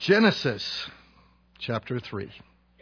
Genesis chapter 3.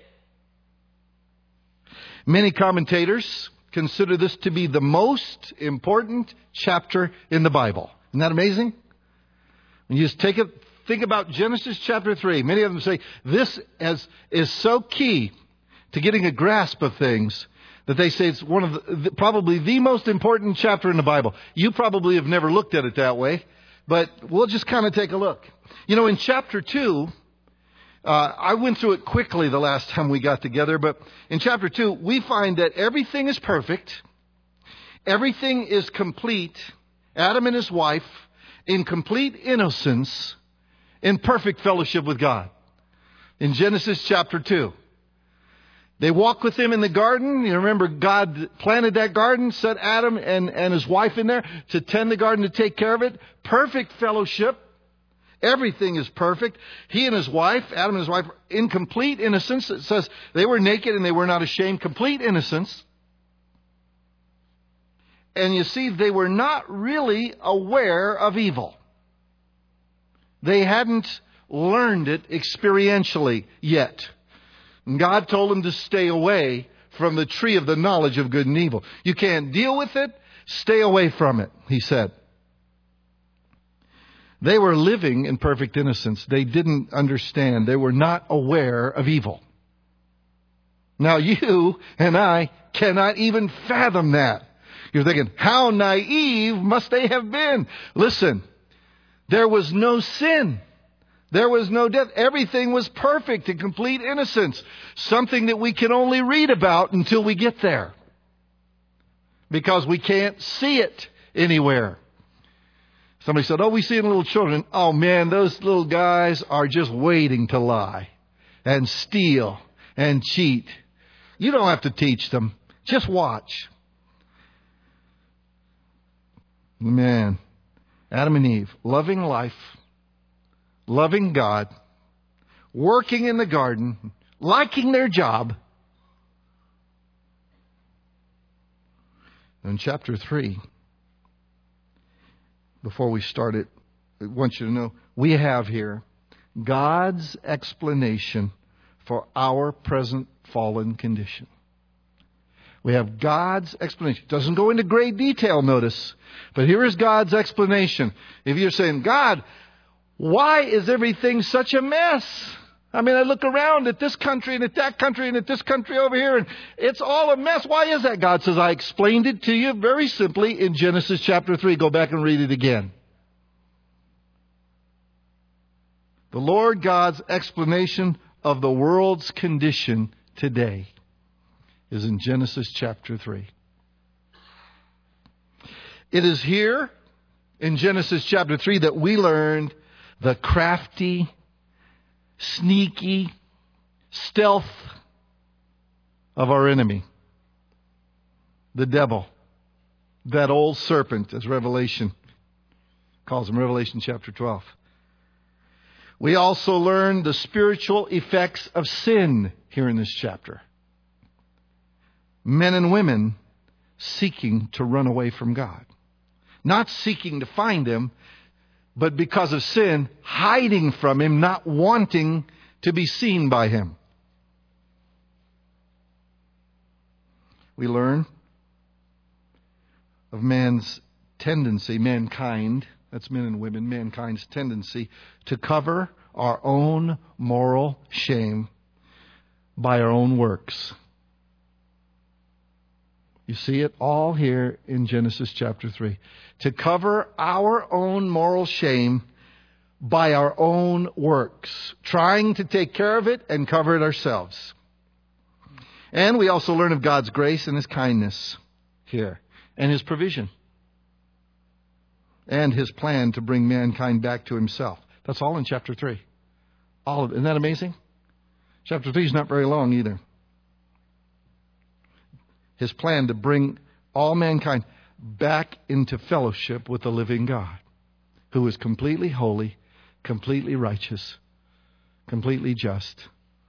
Many commentators consider this to be the most important chapter in the Bible. Isn't that amazing? When you just think about Genesis chapter 3, many of them say this is so key to getting a grasp of things that they say it's one of probably the most important chapter in the Bible. You probably have never looked at it that way, but we'll just kind of take a look. You know, in chapter 2, I went through it quickly the last time we got together, but in chapter 2, we find that everything is perfect. Everything is complete. Adam and his wife in complete innocence, in perfect fellowship with God. In Genesis chapter 2. They walk with him in the garden. You remember God planted that garden, set Adam and his wife in there to tend the garden, to take care of it. Perfect fellowship. Everything is perfect. He and his wife, Adam and his wife, in complete innocence. It says they were naked and they were not ashamed. Complete innocence. And you see, they were not really aware of evil. They hadn't learned it experientially yet. And God told them to stay away from the tree of the knowledge of good and evil. You can't deal with it. Stay away from it, he said. They were living in perfect innocence. They didn't understand. They were not aware of evil. Now you and I cannot even fathom that. You're thinking, how naive must they have been? Listen, there was no sin. There was no death. Everything was perfect and complete innocence. Something that we can only read about until we get there. Because we can't see it anywhere. Somebody said, we see it in little children. Oh man, those little guys are just waiting to lie and steal and cheat. You don't have to teach them. Just watch. Man, Adam and Eve, loving life, loving God, working in the garden, liking their job. In chapter 3, before we start it, I want you to know we have here God's explanation for our present fallen condition. We have God's explanation. It doesn't go into great detail, notice. But here is God's explanation. If you're saying, God, why is everything such a mess? I mean, I look around at this country and at that country and at this country over here, and it's all a mess. Why is that? God says, I explained it to you very simply in Genesis chapter 3. Go back and read it again. The Lord God's explanation of the world's condition today is in Genesis chapter 3. It is here in Genesis chapter 3 that we learned the crafty, sneaky stealth of our enemy, the devil, that old serpent, as Revelation calls him, Revelation chapter 12. We also learn the spiritual effects of sin here in this chapter. Men and women seeking to run away from God. Not seeking to find Him, but because of sin, hiding from Him, not wanting to be seen by Him. We learn of man's tendency, mankind, that's men and women, mankind's tendency to cover our own moral shame by our own works. You see it all here in Genesis chapter 3. To cover our own moral shame by our own works. Trying to take care of it and cover it ourselves. And we also learn of God's grace and His kindness here. And His provision. And His plan to bring mankind back to Himself. That's all in chapter 3. All of it. Isn't that amazing? Chapter 3 is not very long either. His plan to bring all mankind back into fellowship with the living God, who is completely holy, completely righteous, completely just.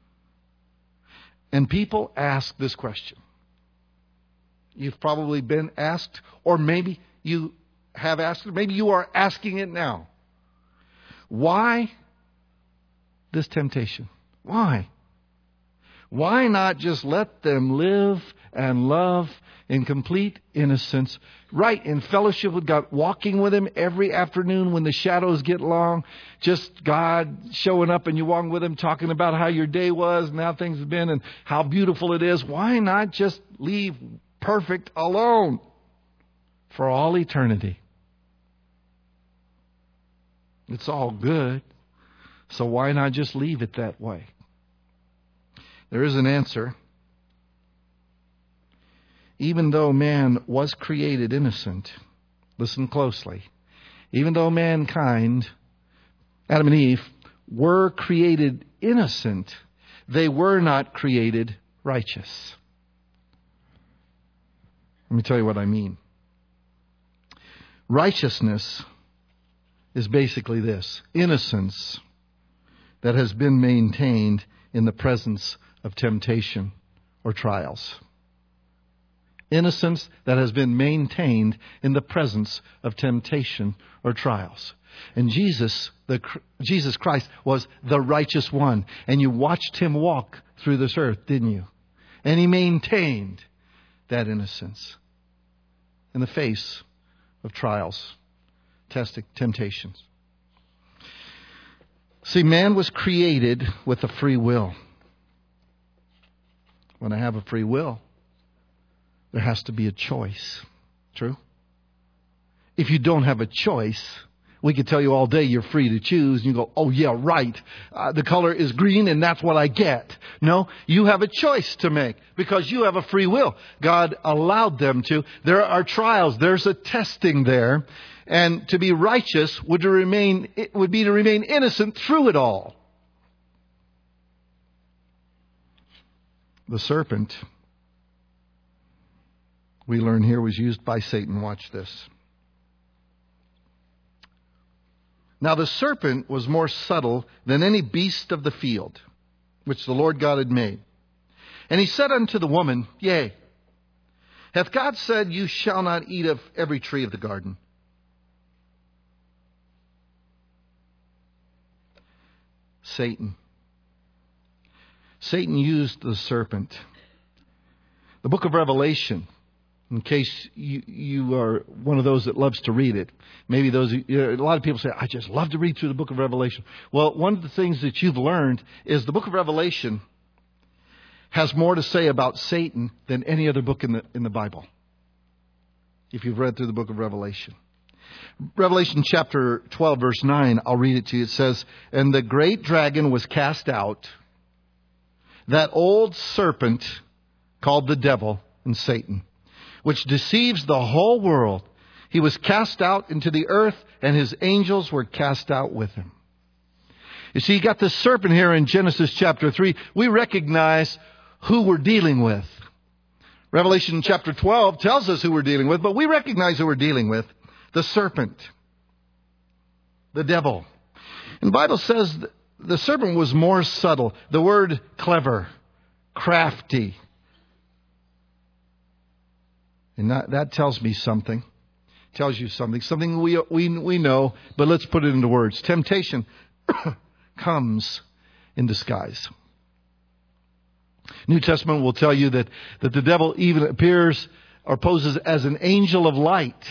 And people ask this question. You've probably been asked, or maybe you have asked it, maybe you are asking it now. Why this temptation? Why? Why not just let them live and love in complete innocence, right in fellowship with God, walking with Him every afternoon when the shadows get long, just God showing up and you walking with Him, talking about how your day was and how things have been and how beautiful it is. Why not just leave perfect alone for all eternity? It's all good, so why not just leave it that way? There is an answer. Even though man was created innocent, listen closely, even though mankind, Adam and Eve, were created innocent, they were not created righteous. Let me tell you what I mean. Righteousness is basically this: innocence that has been maintained in the presence of temptation or trials. Innocence that has been maintained in the presence of temptation or trials. And Jesus Christ was the righteous one. And you watched Him walk through this earth, didn't you? And He maintained that innocence in the face of trials, testing, temptations. See, man was created with a free will. When I have a free will, there has to be a choice. True? If you don't have a choice, we could tell you all day you're free to choose. And you go, oh yeah, right. The color is green and that's what I get. No, you have a choice to make because you have a free will. God allowed them to. There are trials. There's a testing there. And to be righteous would be to remain innocent through it all. The serpent, we learn here, was used by Satan. Watch this. Now the serpent was more subtle than any beast of the field, which the Lord God had made. And he said unto the woman, Yea, hath God said, You shall not eat of every tree of the garden? Satan used the serpent. The book of Revelation, in case you are one of those that loves to read it. Maybe a lot of people say, I just love to read through the book of Revelation. Well, one of the things that you've learned is the book of Revelation has more to say about Satan than any other book in the Bible. If you've read through the book of Revelation. Revelation chapter 12, verse 9, I'll read it to you. It says, And the great dragon was cast out, that old serpent called the devil and Satan, which deceives the whole world. He was cast out into the earth, and his angels were cast out with him. You see, you got this serpent here in Genesis chapter 3. We recognize who we're dealing with. Revelation chapter 12 tells us who we're dealing with, but we recognize who we're dealing with. The serpent. The devil. And the Bible says the serpent was more subtle. The word clever, crafty. And that tells me something. Tells you something. Something we know, but let's put it into words. Temptation comes in disguise. New Testament will tell you that the devil even appears or poses as an angel of light.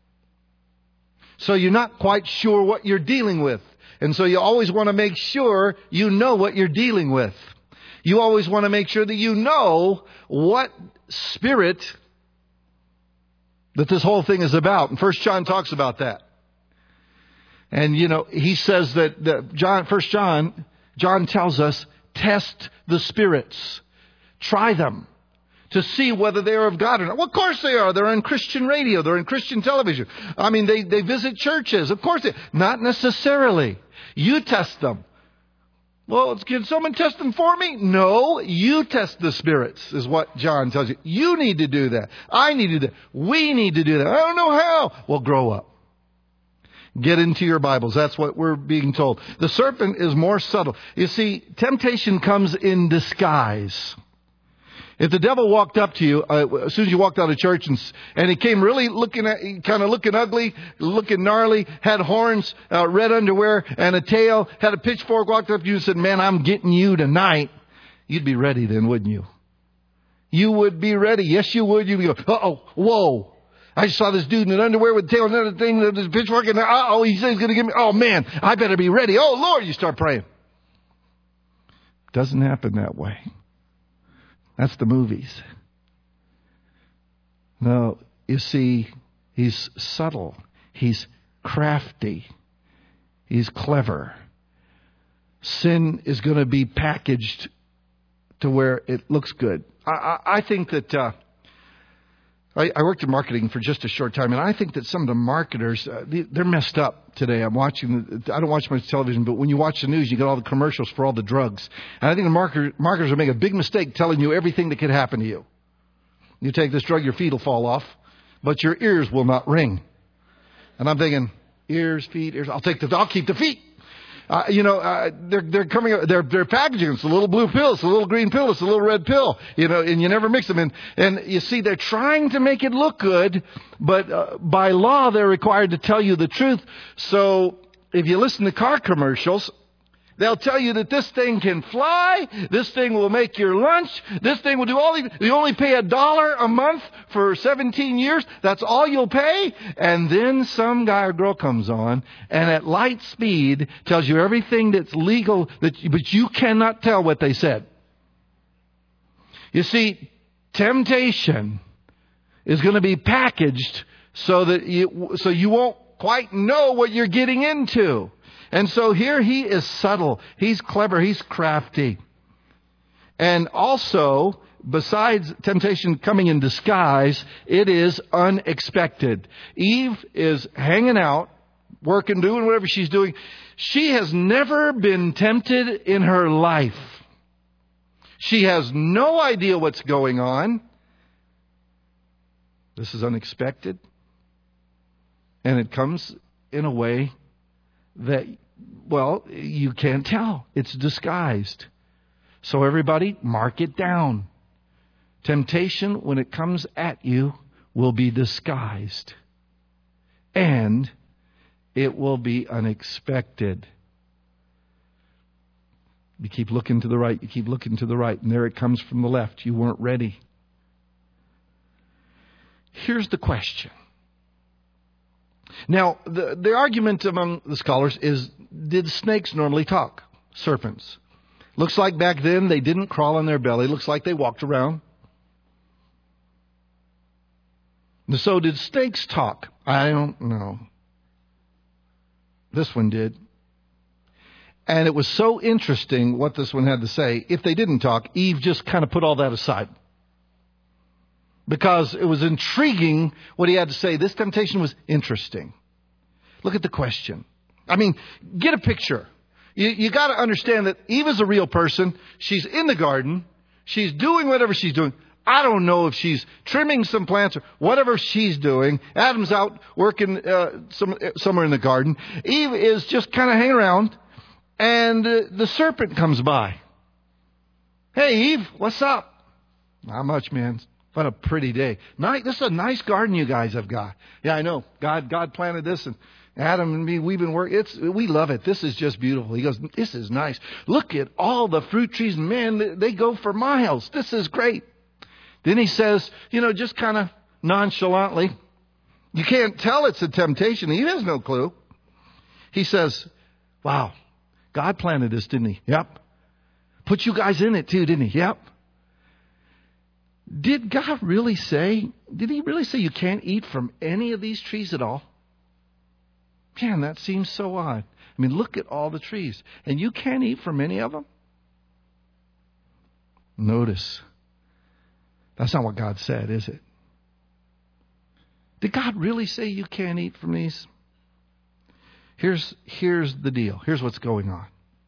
So you're not quite sure what you're dealing with. And so you always want to make sure you know what you're dealing with. You always want to make sure that you know what spirit that this whole thing is about. And 1 John talks about that. And, he says that John tells us, test the spirits. Try them to see whether they are of God or not. Well, of course they are. They're on Christian radio. They're on Christian television. I mean, they visit churches. Of course not necessarily. You test them. Well, can someone test them for me? No, you test the spirits is what John tells you. You need to do that. I need to do that. We need to do that. I don't know how. Well, grow up. Get into your Bibles. That's what we're being told. The serpent is more subtle. You see, temptation comes in disguise. If the devil walked up to you as soon as you walked out of church and he came really looking ugly, looking gnarly, had horns, red underwear, and a tail, had a pitchfork, walked up to you and said, "Man, I'm getting you tonight," you'd be ready then, wouldn't you? You would be ready. Yes, you would. You'd be going, "Uh-oh, whoa. I just saw this dude in an underwear with a tail and another thing, this pitchfork, and he said he's going to get me. Oh, man, I better be ready. Oh, Lord," you start praying. Doesn't happen that way. That's the movies. No, you see, he's subtle. He's crafty. He's clever. Sin is going to be packaged to where it looks good. I think that I worked in marketing for just a short time, and I think that some of the marketers, they're messed up today. I don't watch much television, but when you watch the news, you get all the commercials for all the drugs. And I think the marketers are making a big mistake telling you everything that could happen to you. You take this drug, your feet will fall off, but your ears will not ring. And I'm thinking, ears, feet, ears. I'll keep the feet. They're packaging. It's a little blue pill. It's a little green pill. It's a little red pill. And you never mix them. And you see, they're trying to make it look good, but by law, they're required to tell you the truth. So if you listen to car commercials, they'll tell you that this thing can fly. This thing will make your lunch. This thing will do all these. You only pay $1 a month for 17 years. That's all you'll pay. And then some guy or girl comes on and at light speed tells you everything that's legal, but you cannot tell what they said. You see, temptation is going to be packaged so you won't quite know what you're getting into. And so here he is subtle. He's clever. He's crafty. And also, besides temptation coming in disguise, it is unexpected. Eve is hanging out, working, doing whatever she's doing. She has never been tempted in her life. She has no idea what's going on. This is unexpected. And it comes in a way that, well, you can't tell. It's disguised. So everybody, mark it down. Temptation, when it comes at you, will be disguised. And it will be unexpected. You keep looking to the right, you keep looking to the right, and there it comes from the left. You weren't ready. Here's the question. Now, the argument among the scholars is, did snakes normally talk? Serpents. Looks like back then they didn't crawl on their belly. Looks like they walked around. So did snakes talk? I don't know. This one did. And it was so interesting what this one had to say. If they didn't talk, Eve just kind of put all that aside. Because it was intriguing what he had to say. This temptation was interesting. Look at the question. I mean, get a picture. You got to understand that Eve is a real person. She's in the garden. She's doing whatever she's doing. I don't know if she's trimming some plants or whatever she's doing. Adam's out working somewhere in the garden. Eve is just kind of hanging around. And the serpent comes by. "Hey, Eve, what's up?" "Not much, man. What a pretty day. This is a nice garden you guys have got." "Yeah, I know. God planted this, and Adam and me, we've been working. We love it. This is just beautiful." He goes, "This is nice. Look at all the fruit trees. Man, they go for miles. This is great." Then he says, just kind of nonchalantly, you can't tell it's a temptation. He has no clue. He says, "Wow, God planted this, didn't he?" "Yep." "Put you guys in it too, didn't he?" "Yep." Did he really say you can't eat from any of these trees at all? Man, that seems so odd. I mean, look at all the trees. And you can't eat from any of them? Notice, that's not what God said, is it? Did God really say you can't eat from these? Here's the deal. Here's what's going on.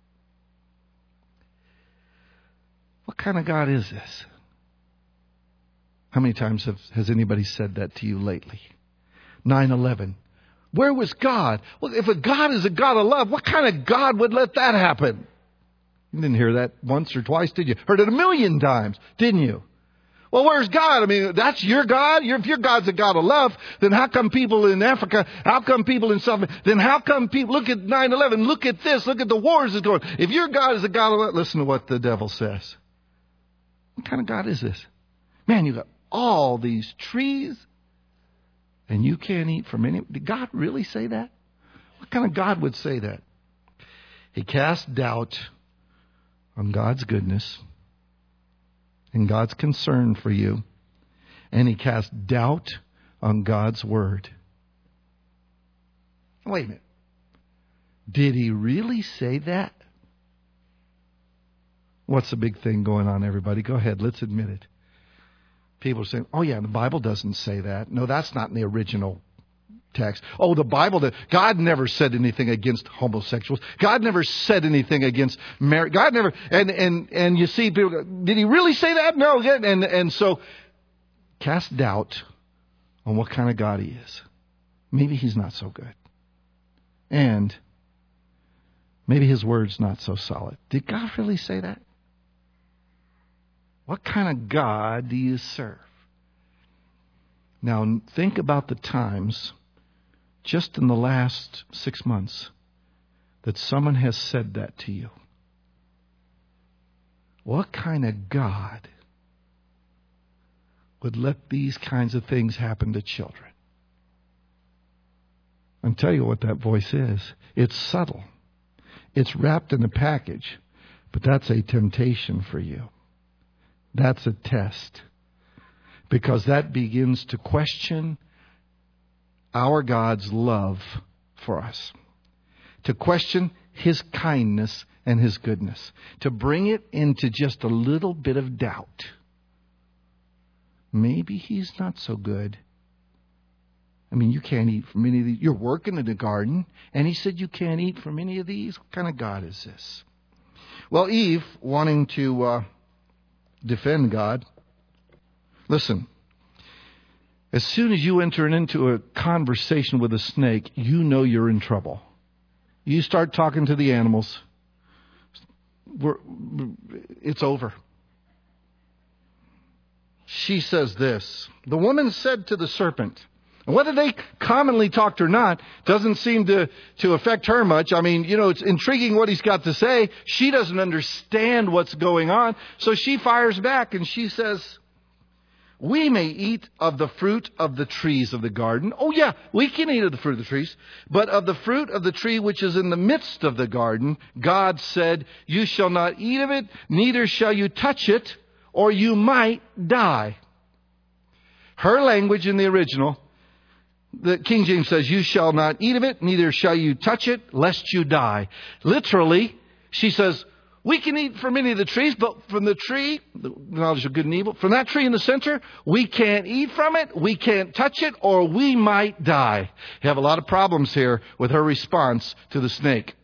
What kind of God is this? How many times has anybody said that to you lately? 9/11. Where was God? Well, if a God is a God of love, what kind of God would let that happen? You didn't hear that once or twice, did you? Heard it 1,000,000 times, didn't you? Well, where's God? I mean, that's your God? If your God's a God of love, then how come people in Africa, how come people in South America, then how come people, look at 9/11, look at this, look at the wars that's going on. If your God is a God of love, listen to what the devil says. What kind of God is this? Man, you got all these trees and you can't eat from any. Did God really say that? What kind of God would say that? He cast doubt on God's goodness and God's concern for you. And he cast doubt on God's word. Wait a minute. Did he really say that? What's the big thing going on, everybody? Go ahead, let's admit it. People are saying, oh yeah, the Bible doesn't say that. No, that's not in the original text. Oh, the Bible, God never said anything against homosexuals. God never said anything against marriage. God never, and you see people, did he really say that? No. And so, cast doubt on what kind of God he is. Maybe he's not so good. And maybe his word's not so solid. Did God really say that? What kind of God do you serve? Now, think about the times, just in the last 6 months, that someone has said that to you. What kind of God would let these kinds of things happen to children? I'll tell you what that voice is. It's subtle. It's wrapped in a package, but that's a temptation for you. That's a test. Because that begins to question our God's love for us. To question his kindness and his goodness. To bring it into just a little bit of doubt. Maybe he's not so good. I mean, you can't eat from any of these. You're working in the garden, and he said you can't eat from any of these. What kind of God is this? Well, Eve, wanting to defend God. Listen, as soon as you enter into a conversation with a snake, you know you're in trouble. You start talking to the animals, it's over. She says this, the woman said to the serpent, and whether they commonly talked or not doesn't seem to affect her much. I mean, it's intriguing what he's got to say. She doesn't understand what's going on. So she fires back and she says, we may eat of the fruit of the trees of the garden. Oh yeah, we can eat of the fruit of the trees. But of the fruit of the tree which is in the midst of the garden, God said, you shall not eat of it, neither shall you touch it, or you might die. Her language in the original, the King James says, you shall not eat of it, neither shall you touch it, lest you die. Literally, she says, we can eat from any of the trees, but from the tree, the knowledge of good and evil, from that tree in the center, we can't eat from it, we can't touch it, or we might die. You have a lot of problems here with her response to the snake.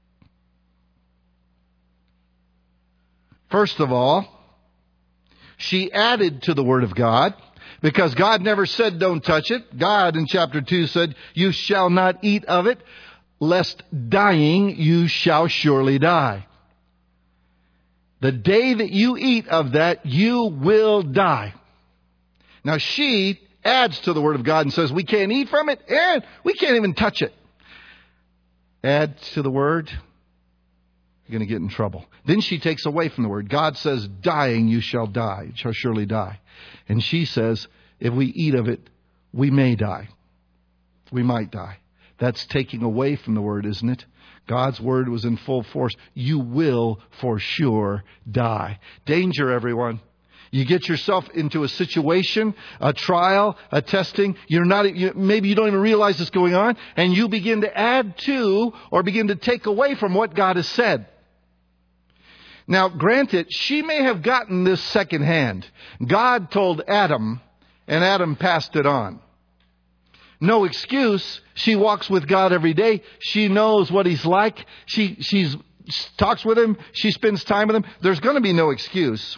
First of all, she added to the Word of God. Because God never said don't touch it. God in chapter 2 said, you shall not eat of it, lest dying you shall surely die. The day that you eat of that, you will die. Now she adds to the Word of God and says, we can't eat from it and we can't even touch it. Add to the Word, you're going to get in trouble. Then she takes away from the Word. God says, dying you shall die, you shall surely die. And she says, if we eat of it, we may die. We might die. That's taking away from the Word, isn't it? God's Word was in full force. You will for sure die. Danger, everyone. You get yourself into a situation, a trial, a testing. Maybe you don't even realize it's going on. And you begin to add to or begin to take away from what God has said. Now, granted, she may have gotten this secondhand. God told Adam, and Adam passed it on. No excuse. She walks with God every day. She knows what He's like. She talks with Him. She spends time with Him. There's going to be no excuse.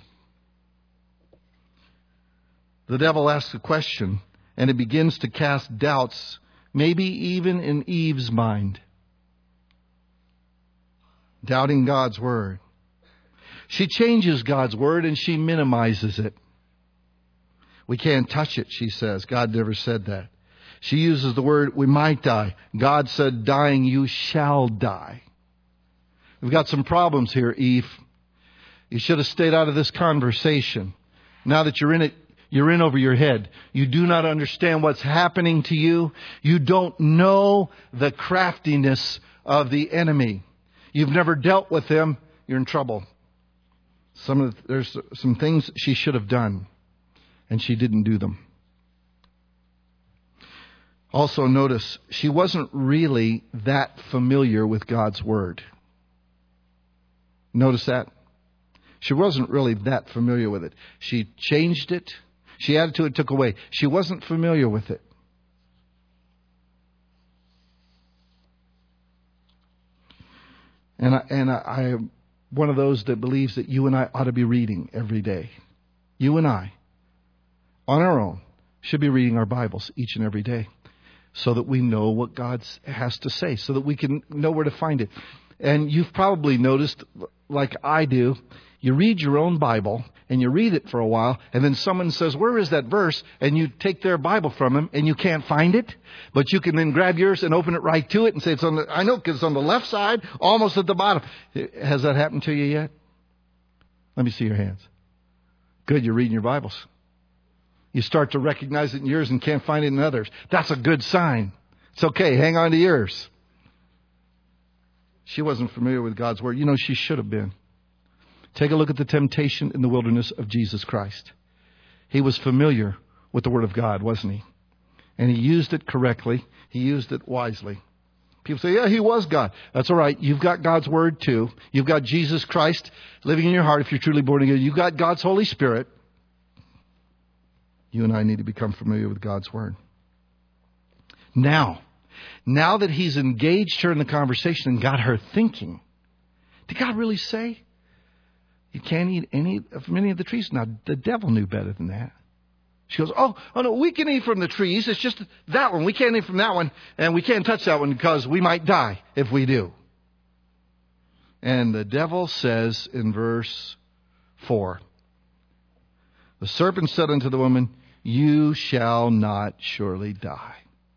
The devil asks a question, and it begins to cast doubts, maybe even in Eve's mind. Doubting God's Word. She changes God's Word and she minimizes it. We can't touch it, she says. God never said that. She uses the word, we might die. God said, dying, you shall die. We've got some problems here, Eve. You should have stayed out of this conversation. Now that you're in it, you're in over your head. You do not understand what's happening to you. You don't know the craftiness of the enemy. You've never dealt with them. You're in trouble. There's some things she should have done, and she didn't do them. Also notice, she wasn't really that familiar with God's Word. Notice that? She wasn't really that familiar with it. She changed it. She added to it, took away. She wasn't familiar with it. And I'm one of those that believes that you and I ought to be reading every day. You and I, on our own, should be reading our Bibles each and every day so that we know what God has to say, so that we can know where to find it. And you've probably noticed, like I do, you read your own Bible and you read it for a while, and then someone says, where is that verse? And you take their Bible from them and you can't find it, but you can then grab yours and open it right to it and say, it's on the, I know, because it's on the left side, almost at the bottom. Has that happened to you yet? Let me see your hands. Good, you're reading your Bibles. You start to recognize it in yours and can't find it in others. That's a good sign. It's okay, hang on to yours. She wasn't familiar with God's Word. You know, she should have been. Take a look at the temptation in the wilderness of Jesus Christ. He was familiar with the Word of God, wasn't he? And he used it correctly. He used it wisely. People say, yeah, he was God. That's all right. You've got God's Word too. You've got Jesus Christ living in your heart if you're truly born again. You've got God's Holy Spirit. You and I need to become familiar with God's Word. Now that he's engaged her in the conversation and got her thinking, did God really say you can't eat from any of the trees? Now, the devil knew better than that. She goes, oh no, we can eat from the trees. It's just that one. We can't eat from that one, and we can't touch that one because we might die if we do. And the devil says in verse 4, the serpent said unto the woman, you shall not surely die.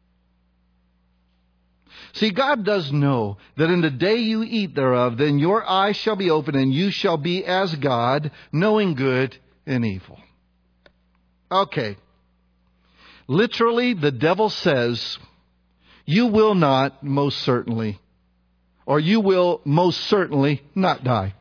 See, God does know that in the day you eat thereof, then your eyes shall be open and you shall be as God, knowing good and evil. Okay. Literally, the devil says, you will not most certainly, or you will most certainly not die.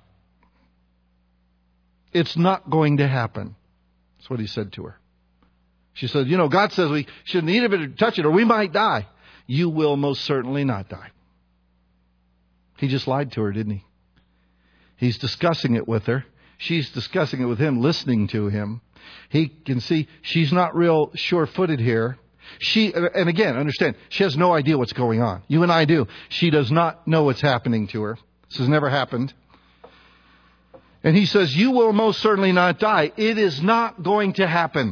It's not going to happen. That's what he said to her. She said, God says we shouldn't eat of it or touch it or we might die. You will most certainly not die. He just lied to her, didn't he? He's discussing it with her. She's discussing it with him, listening to him. He can see she's not real sure-footed here. And again, understand, she has no idea what's going on. You and I do. She does not know what's happening to her. This has never happened. And he says, you will most certainly not die. It is not going to happen.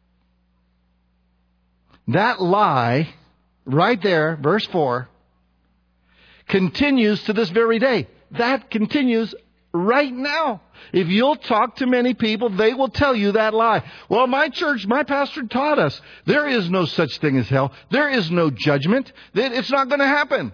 That lie, right there, verse 4, continues to this very day. That continues right now. If you'll talk to many people, they will tell you that lie. Well, my church, my pastor taught us there is no such thing as hell. There is no judgment. It's not going to happen.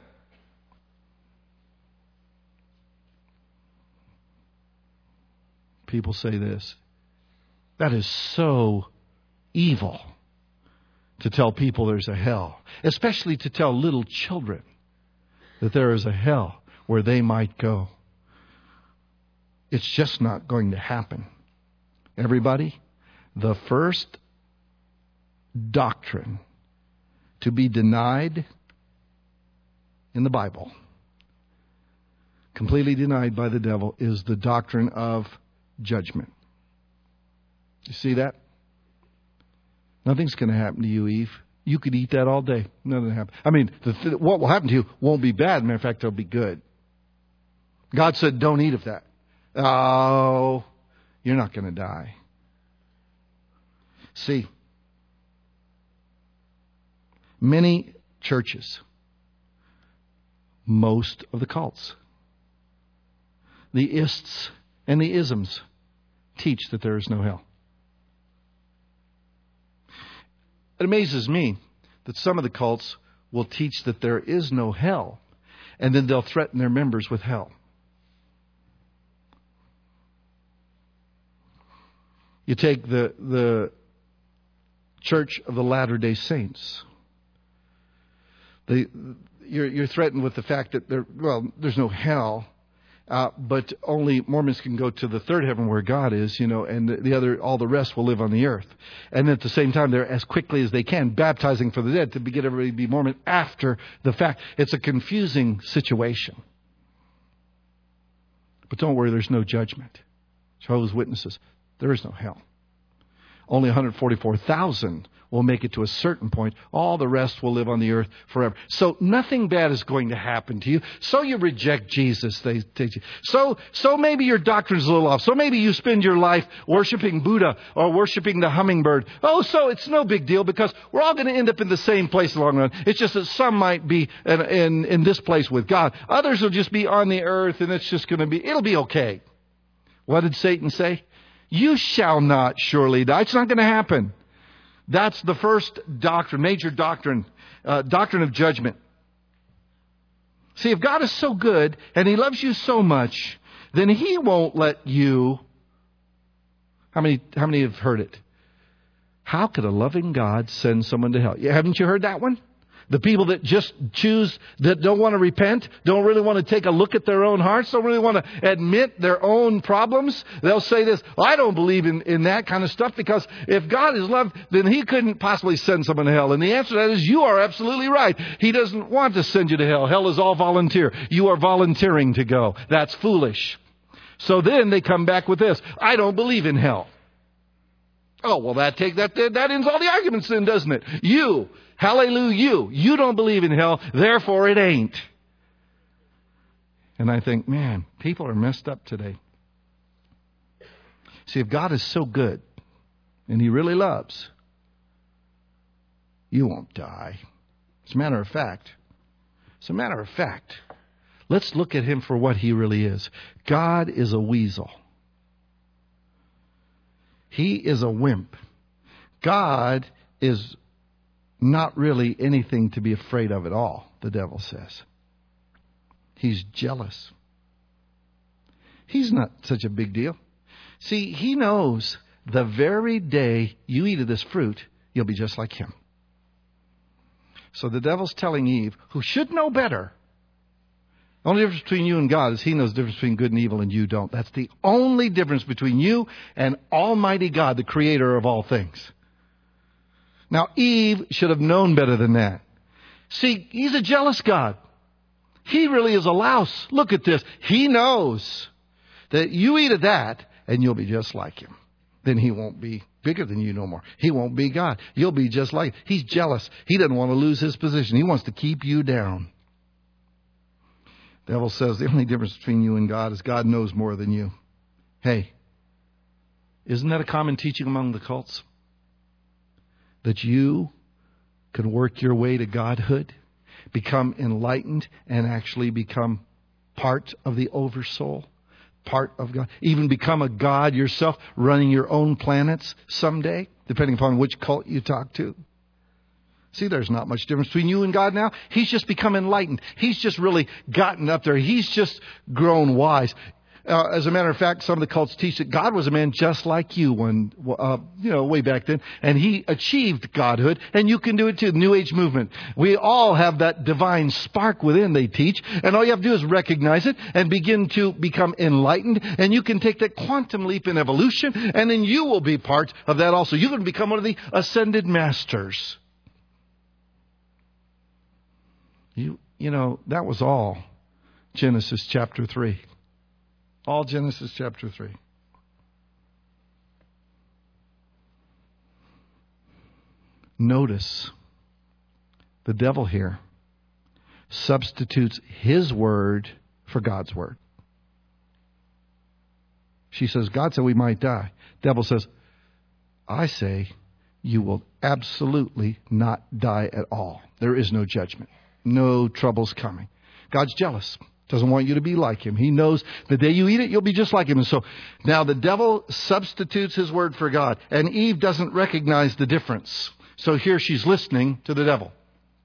People say this. That is so evil to tell people there's a hell, especially to tell little children that there is a hell where they might go. It's just not going to happen. Everybody, the first doctrine to be denied in the Bible, completely denied by the devil, is the doctrine of judgment. You see that? Nothing's going to happen to you, Eve. You could eat that all day. Nothing will happen. I mean, what will happen to you won't be bad. Matter of fact, it'll be good. God said, don't eat of that. Oh, you're not going to die. See, many churches, most of the cults, the ists and the isms teach that there is no hell. It amazes me that some of the cults will teach that there is no hell, and then they'll threaten their members with hell. You take the Church of the Latter-day Saints. You're threatened with the fact that there's no hell, but only Mormons can go to the third heaven where God is, and all the rest will live on the earth. And at the same time, they're as quickly as they can baptizing for the dead to get everybody to be Mormon after the fact. It's a confusing situation. But don't worry, there's no judgment. Jehovah's Witnesses, there is no hell. Only 144,000 will make it to a certain point. All the rest will live on the earth forever. So nothing bad is going to happen to you. So you reject Jesus, they teach you. So maybe your doctrine's a little off. So maybe you spend your life worshiping Buddha or worshiping the hummingbird. So it's no big deal because we're all going to end up in the same place in the long run. It's just that some might be in this place with God. Others will just be on the earth, and it'll be okay. What did Satan say? You shall not surely die. It's not going to happen. That's the first doctrine, major doctrine, doctrine of judgment. See, if God is so good and He loves you so much, then He won't let you. How many have heard it? How could a loving God send someone to hell? Haven't you heard that one? The people that just choose, that don't want to repent, don't really want to take a look at their own hearts, don't really want to admit their own problems. They'll say this, I don't believe in that kind of stuff because if God is love, then He couldn't possibly send someone to hell. And the answer to that is you are absolutely right. He doesn't want to send you to hell. Hell is all volunteer. You are volunteering to go. That's foolish. So then they come back with this, I don't believe in hell. Oh, well, that ends all the arguments then, doesn't it? Hallelujah, you don't believe in hell, therefore it ain't. And I think, man, people are messed up today. See, if God is so good, and He really loves, you won't die. As a matter of fact, let's look at Him for what He really is. God is a weasel. He is a wimp. God is not really anything to be afraid of at all, the devil says. He's jealous. He's not such a big deal. See, He knows the very day you eat of this fruit, you'll be just like Him. So the devil's telling Eve, who should know better, the only difference between you and God is He knows the difference between good and evil and you don't. That's the only difference between you and Almighty God, the Creator of all things. Now, Eve should have known better than that. See, He's a jealous God. He really is a louse. Look at this. He knows that you eat of that and you'll be just like Him. Then He won't be bigger than you no more. He won't be God. You'll be just like Him. He's jealous. He doesn't want to lose His position. He wants to keep you down. The devil says the only difference between you and God is God knows more than you. Hey, isn't that a common teaching among the cults? That you can work your way to godhood, become enlightened, and actually become part of the oversoul, part of God, even become a God yourself, running your own planets someday, depending upon which cult you talk to. See, there's not much difference between you and God now. He's just become enlightened. He's just really gotten up there. He's just grown wise. As a matter of fact, some of the cults teach that God was a man just like you way back then. And He achieved godhood. And you can do it too. The New Age movement. We all have that divine spark within, they teach. And all you have to do is recognize it and begin to become enlightened. And you can take that quantum leap in evolution. And then you will be part of that also. You can become one of the ascended masters. That was all Genesis chapter 3. All Genesis chapter 3. Notice the devil here substitutes his word for God's word. She says, God said we might die. Devil says, I say you will absolutely not die at all. There is no judgment. No troubles coming. God's jealous. Doesn't want you to be like Him. He knows the day you eat it, you'll be just like Him. And so now the devil substitutes his word for God. And Eve doesn't recognize the difference. So here she's listening to the devil.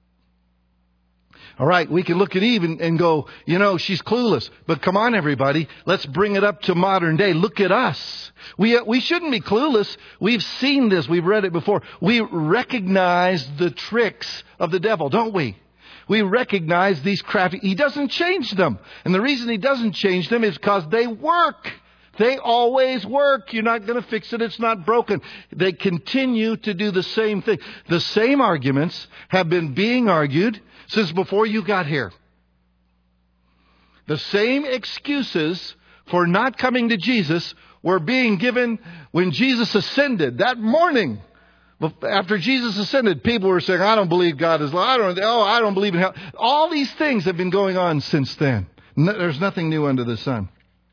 All right, we can look at Eve and go, she's clueless. But come on, everybody, let's bring it up to modern day. Look at us. We shouldn't be clueless. We've seen this. We've read it before. We recognize the tricks of the devil, don't we? We recognize these crafty. He doesn't change them. And the reason he doesn't change them is because they work. They always work. You're not going to fix it. It's not broken. They continue to do the same thing. The same arguments have been being argued since before you got here. The same excuses for not coming to Jesus were being given when Jesus ascended that morning. After Jesus ascended, people were saying, I don't believe God is love. I don't believe in hell. All these things have been going on since then. There's nothing new under the sun.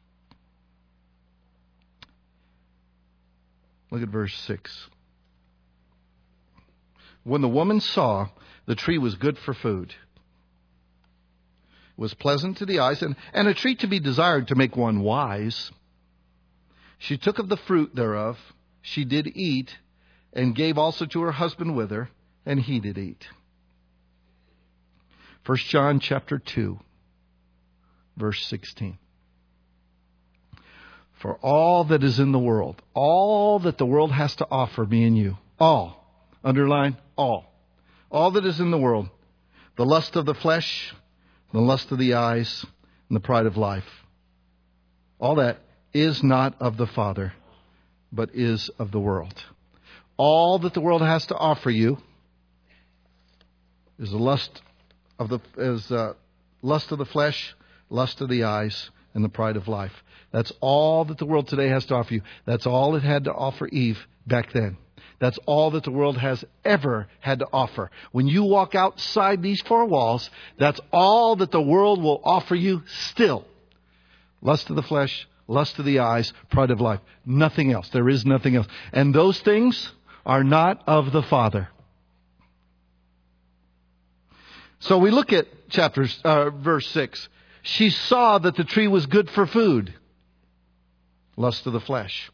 Look at verse 6. When the woman saw the tree was good for food, was pleasant to the eyes, and a tree to be desired to make one wise, she took of the fruit thereof, she did eat, and gave also to her husband with her, and he did eat. 1 John chapter 2, verse 16. For all that is in the world, all that the world has to offer me and you, all, underline all that is in the world, the lust of the flesh, the lust of the eyes, and the pride of life, all that is not of the Father, but is of the world. All that the world has to offer you is the lust of the flesh, lust of the eyes, and the pride of life. That's all that the world today has to offer you. That's all it had to offer Eve back then. That's all that the world has ever had to offer. When you walk outside these four walls, that's all that the world will offer you still. Lust of the flesh, lust of the eyes, pride of life. Nothing else. There is nothing else. And those things are not of the Father. So we look at verse 6. She saw that the tree was good for food. Lust of the flesh.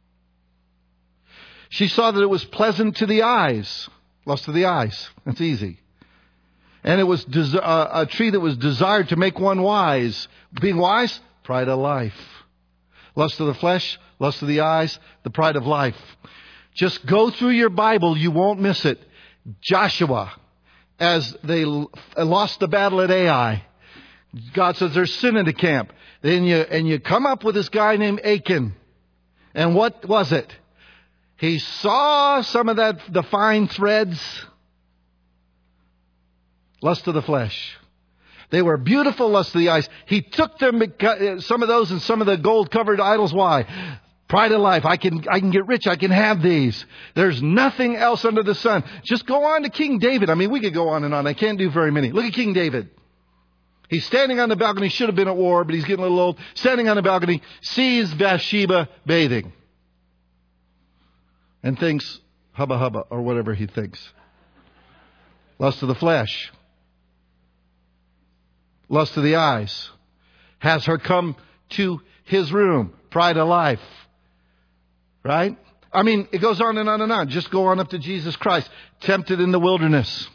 She saw that it was pleasant to the eyes. Lust of the eyes. That's easy. And it was a tree that was desired to make one wise. Being wise, pride of life. Lust of the flesh, lust of the eyes, the pride of life. Just go through your Bible, you won't miss it. Joshua, as they lost the battle at Ai, God says there's sin in the camp. And you come up with this guy named Achan. And what was it? He saw some of the fine threads. Lust of the flesh. They were beautiful, lust of the eyes. He took them, some of those and some of the gold-covered idols. Why? Pride of life. I can get rich. I can have these. There's nothing else under the sun. Just go on to King David. I mean, we could go on and on. I can't do very many. Look at King David. He's standing on the balcony. Should have been at war, but he's getting a little old. Standing on the balcony, sees Bathsheba bathing. And thinks, hubba hubba, or whatever he thinks. Lust of the flesh. Lust of the eyes. Has her come to his room. Pride of life. Right? I mean, it goes on and on and on. Just go on up to Jesus Christ. Tempted in the wilderness.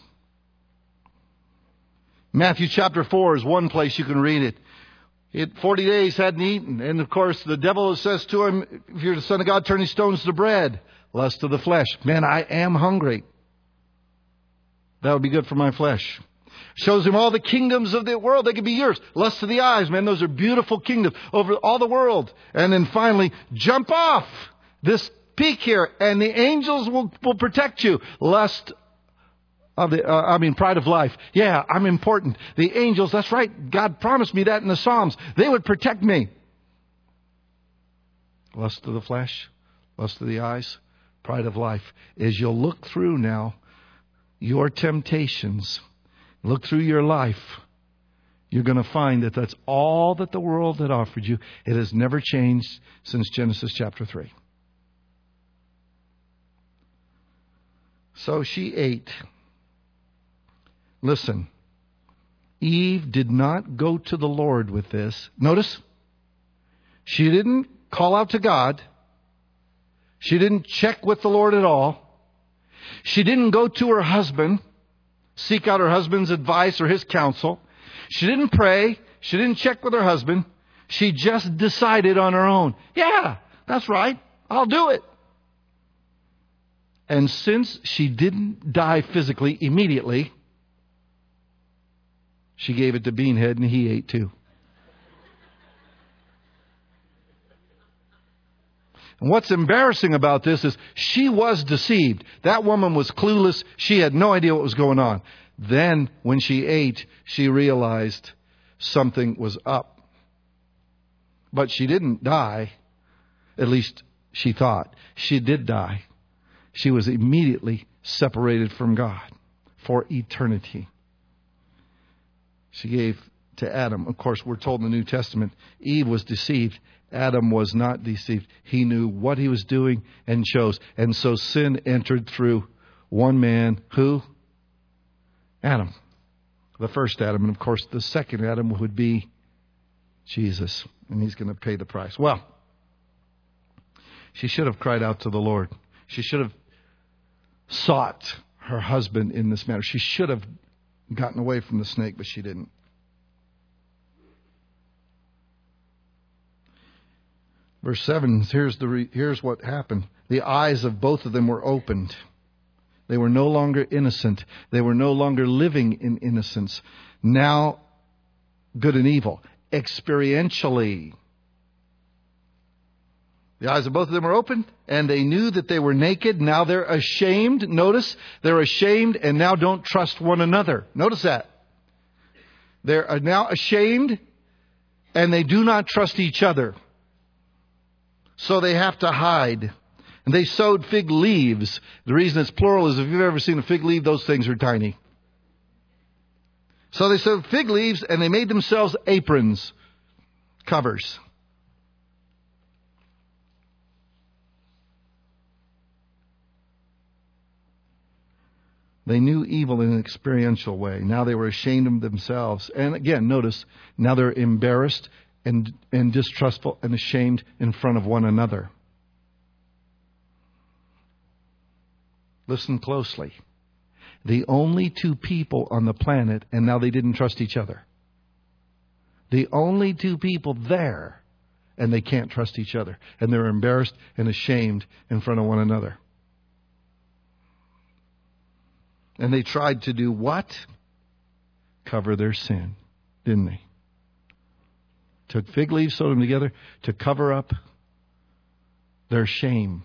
Matthew chapter 4 is one place you can read it. He had 40 days, hadn't eaten. And of course, the devil says to him, if you're the Son of God, turn these stones to bread. Lust of the flesh. Man, I am hungry. That would be good for my flesh. Shows him all the kingdoms of the world. They could be yours. Lust of the eyes, man. Those are beautiful kingdoms over all the world. And then finally, jump off this peak here and the angels will protect you. Lust of the, pride of life. Yeah, I'm important. The angels, that's right. God promised me that in the Psalms. They would protect me. Lust of the flesh, lust of the eyes, pride of life. As you'll look through now your temptations, look through your life, you're going to find that that's all that the world had offered you. It has never changed since Genesis chapter 3. So she ate. Listen, Eve did not go to the Lord with this. Notice, she didn't call out to God. She didn't check with the Lord at all. She didn't go to her husband, seek out her husband's advice or his counsel. She didn't pray. She didn't check with her husband. She just decided on her own. Yeah, that's right. I'll do it. And since she didn't die physically immediately, she gave it to Beanhead and he ate too. And what's embarrassing about this is she was deceived. That woman was clueless. She had no idea what was going on. Then when she ate, she realized something was up. But she didn't die. At least she thought. She did die. She was immediately separated from God for eternity. She gave to Adam. Of course, we're told in the New Testament, Eve was deceived. Adam was not deceived. He knew what he was doing and chose. And so sin entered through one man. Who? Adam. The first Adam. And of course, the second Adam would be Jesus. And he's going to pay the price. Well, she should have cried out to the Lord. She should have sought her husband in this matter. She should have gotten away from the snake, but she didn't. Verse 7, here's what happened. The eyes of both of them were opened. They were no longer innocent. They were no longer living in innocence. Now, good and evil. Experientially. The eyes of both of them were opened, and they knew that they were naked. Now they're ashamed. Notice, they're ashamed and now don't trust one another. Notice that. They're now ashamed and they do not trust each other. So they have to hide. And they sewed fig leaves. The reason it's plural is if you've ever seen a fig leaf, those things are tiny. So they sewed fig leaves and they made themselves aprons, covers. They knew evil in an experiential way. Now they were ashamed of themselves. And again, notice, now they're embarrassed and distrustful and ashamed in front of one another. Listen closely. The only two people on the planet, and now they didn't trust each other. The only two people there, and they can't trust each other. And they're embarrassed and ashamed in front of one another. And they tried to do what? Cover their sin, didn't they? Took fig leaves, sewed them together to cover up their shame.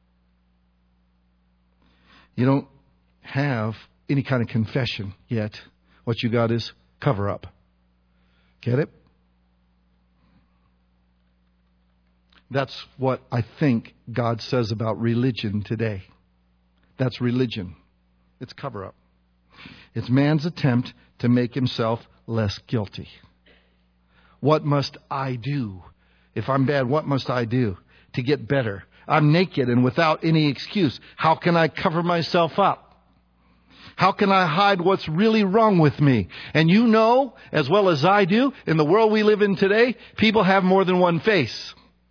You don't have any kind of confession yet. What you got is cover up. Get it? That's what I think God says about religion today. That's religion. It's cover up. It's man's attempt to make himself less guilty. What must I do? If I'm bad, what must I do to get better? I'm naked and without any excuse. How can I cover myself up? How can I hide what's really wrong with me? And you know, as well as I do, in the world we live in today, people have more than one face.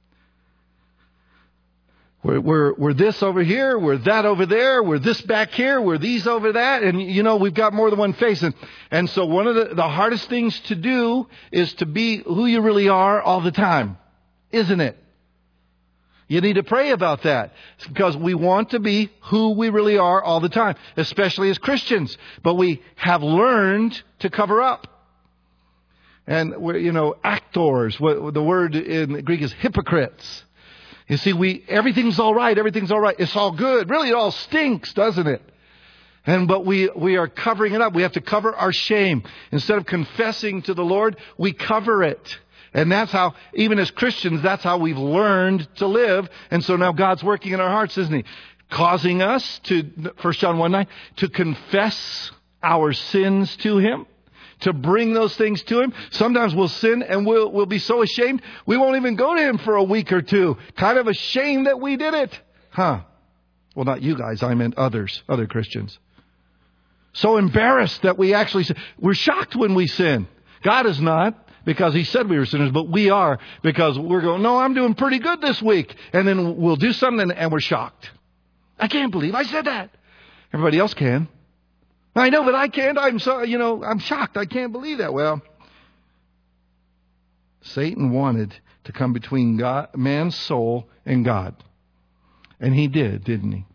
We're this over here, we're that over there, we're this back here, we're these over that, and you know, we've got more than one face. And so one of the hardest things to do is to be who you really are all the time, isn't it? You need to pray about that because we want to be who we really are all the time, especially as Christians. But we have learned to cover up. And we're, actors, the word in Greek is hypocrites. You see, everything's all right. Everything's all right. It's all good. Really, it all stinks, doesn't it? But we are covering it up. We have to cover our shame. Instead of confessing to the Lord, we cover it. And that's how, even as Christians, that's how we've learned to live. And so now God's working in our hearts, isn't He? Causing us to, 1 John 1:9, to confess our sins to Him. To bring those things to Him. Sometimes we'll sin and we'll be so ashamed we won't even go to Him for a week or two. Kind of ashamed that we did it. Well, not you guys. I meant other Christians. So embarrassed that we actually sin. We're shocked when we sin. God is not, because He said we were sinners, but we are because we're going, no, I'm doing pretty good this week. And then we'll do something and we're shocked. I can't believe I said that. Everybody else can. I know, but I can't. I'm shocked. I can't believe that. Well, Satan wanted to come between man's soul and God. And he did, didn't he?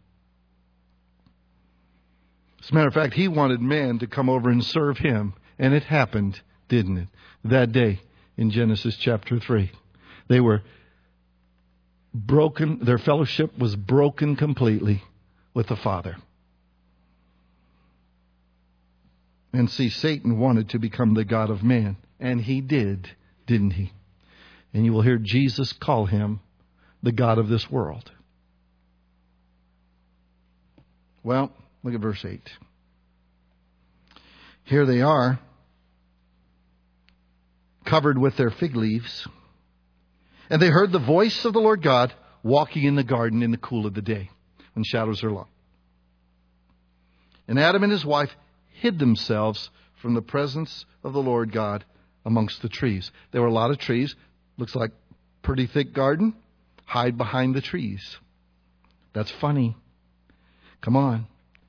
As a matter of fact, he wanted man to come over and serve him. And it happened, didn't it? That day in Genesis chapter 3. They were broken. Their fellowship was broken completely with the Father. And see, Satan wanted to become the God of man. And he did, didn't he? And you will hear Jesus call him the God of this world. Well, look at verse 8. Here they are, covered with their fig leaves. And they heard the voice of the Lord God walking in the garden in the cool of the day, when shadows are long. And Adam and his wife hid themselves from the presence of the Lord God amongst the trees. There were a lot of trees. Looks like pretty thick garden. Hide behind the trees. That's funny. Come on.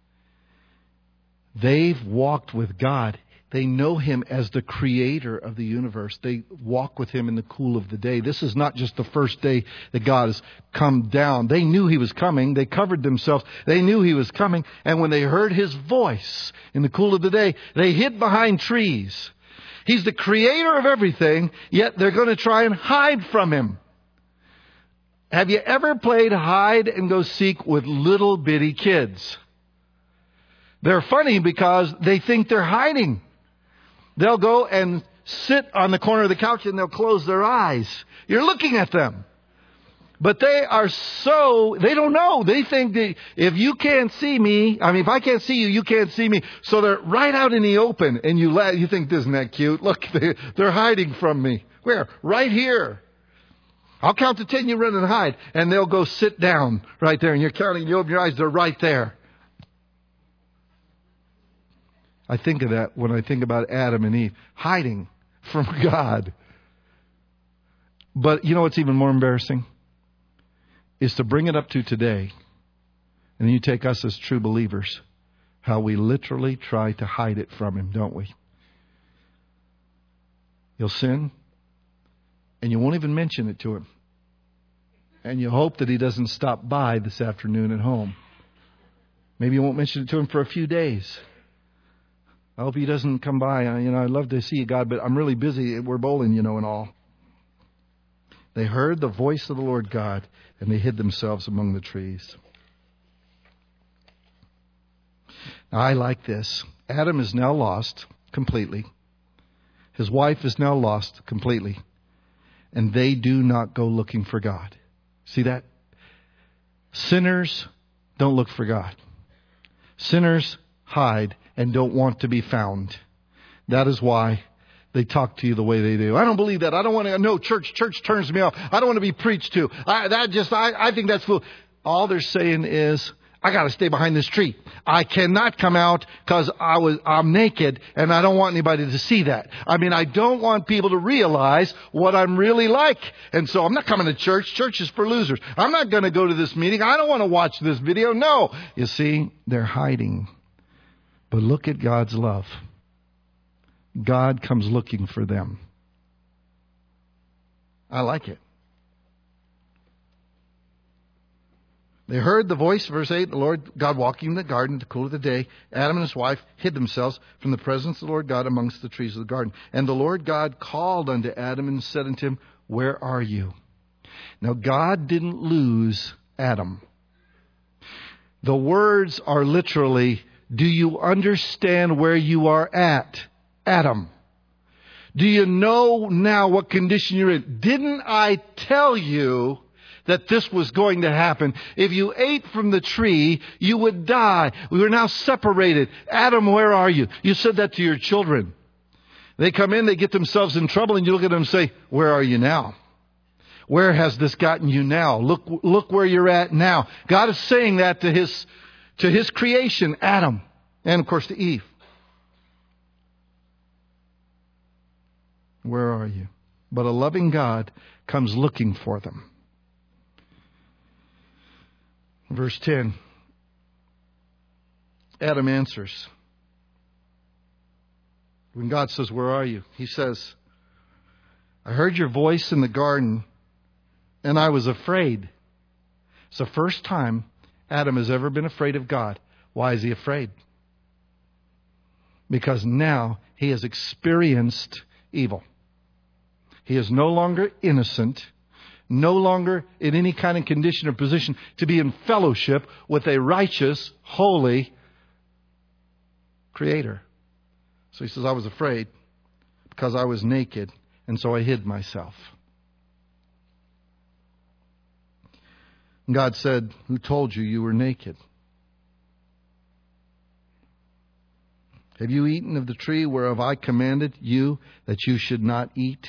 They've walked with God. They know Him as the creator of the universe. They walk with Him in the cool of the day. This is not just the first day that God has come down. They knew He was coming. They covered themselves. They knew He was coming. And when they heard His voice in the cool of the day, they hid behind trees. He's the creator of everything, yet they're going to try and hide from Him. Have you ever played hide and go seek with little bitty kids? They're funny because they think they're hiding. They'll go and sit on the corner of the couch and they'll close their eyes. You're looking at them. But they don't know. They think that if you can't see me, if I can't see you, you can't see me. So they're right out in the open and you think, isn't that cute? Look, they're hiding from me. Where? Right here. I'll count to 10, you run and hide. And they'll go sit down right there. And you're counting, you open your eyes, they're right there. I think of that when I think about Adam and Eve hiding from God. But you know what's even more embarrassing? Is to bring it up to today. And then you take us as true believers. How we literally try to hide it from Him, don't we? You'll sin. And you won't even mention it to Him. And you hope that He doesn't stop by this afternoon at home. Maybe you won't mention it to Him for a few days. I hope He doesn't come by. I'd love to see you, God, but I'm really busy. We're bowling, and all. They heard the voice of the Lord God, and they hid themselves among the trees. Now, I like this. Adam is now lost completely. His wife is now lost completely. And they do not go looking for God. See that? Sinners don't look for God. Sinners hide and don't want to be found. That is why they talk to you the way they do. I don't believe that. I don't want to know church. Church turns me off. I don't want to be preached to. I think that's fool. All they're saying is, I got to stay behind this tree. I cannot come out because I'm naked and I don't want anybody to see that. I don't want people to realize what I'm really like. And so I'm not coming to church. Church is for losers. I'm not going to go to this meeting. I don't want to watch this video. No. You see, they're hiding. But look at God's love. God comes looking for them. I like it. They heard the voice, verse 8, the Lord God walking in the garden in the cool of the day. Adam and his wife hid themselves from the presence of the Lord God amongst the trees of the garden. And the Lord God called unto Adam and said unto him, Where are you? Now God didn't lose Adam. The words are literally, do you understand where you are at, Adam? Do you know now what condition you're in? Didn't I tell you that this was going to happen? If you ate from the tree, you would die. We are now separated. Adam, where are you? You said that to your children. They come in, they get themselves in trouble, and you look at them and say, where are you now? Where has this gotten you now? Look where you're at now. God is saying that to his creation, Adam, and of course to Eve. Where are you? But a loving God comes looking for them. Verse 10. Adam answers. When God says, where are you? He says, I heard your voice in the garden and I was afraid. It's the first time Adam has ever been afraid of God. Why is he afraid? Because now he has experienced evil. He is no longer innocent, no longer in any kind of condition or position to be in fellowship with a righteous, holy Creator. So he says, I was afraid because I was naked, and so I hid myself. And God said, who told you you were naked? Have you eaten of the tree whereof I commanded you that you should not eat?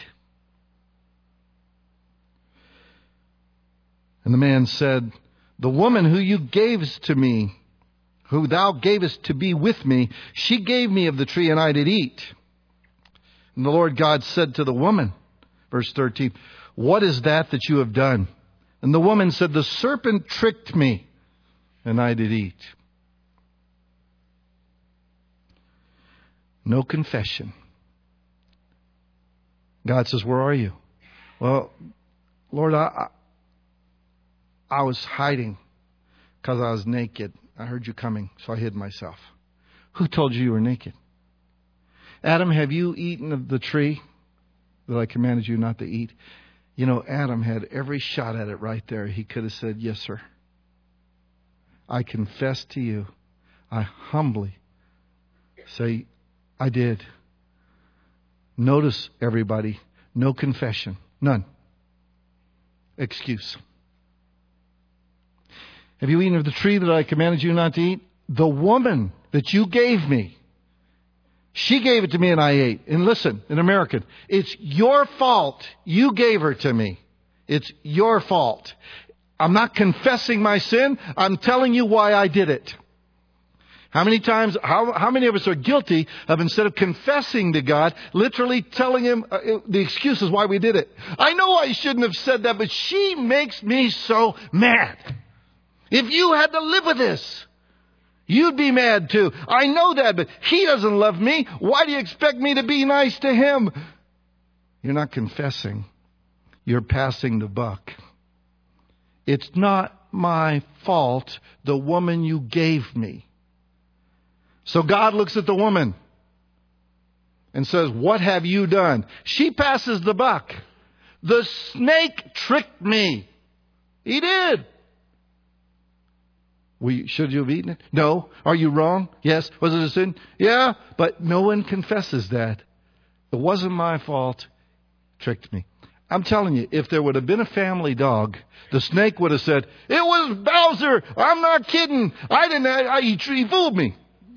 And the man said, the woman who you gavest to me, who thou gavest to be with me, she gave me of the tree, and I did eat. And the Lord God said to the woman, verse 13, what is that you have done? And the woman said, the serpent tricked me, and I did eat. No confession. God says, where are you? Well, Lord, I was hiding because I was naked. I heard you coming, so I hid myself. Who told you you were naked? Adam, have you eaten of the tree that I commanded you not to eat? You know, Adam had every shot at it right there. He could have said, yes, sir. I confess to you. I humbly say, I did. Notice, everybody, no confession. None. Excuse. Have you eaten of the tree that I commanded you not to eat? The woman that you gave me, she gave it to me and I ate. And listen, in American, it's your fault you gave her to me. It's your fault. I'm not confessing my sin. I'm telling you why I did it. How many times, how many of us are guilty of, instead of confessing to God, literally telling Him the excuses why we did it? I know I shouldn't have said that, but she makes me so mad. If you had to live with this, you'd be mad too. I know that, but he doesn't love me. Why do you expect me to be nice to him? You're not confessing. You're passing the buck. It's not my fault, the woman you gave me. So God looks at the woman and says, what have you done? She passes the buck. The snake tricked me. He did. Should you have eaten it? No. Are you wrong? Yes. Was it a sin? Yeah. But no one confesses that. It wasn't my fault. Tricked me. I'm telling you, if there would have been a family dog, the snake would have said, it was Bowser. I'm not kidding. He fooled me.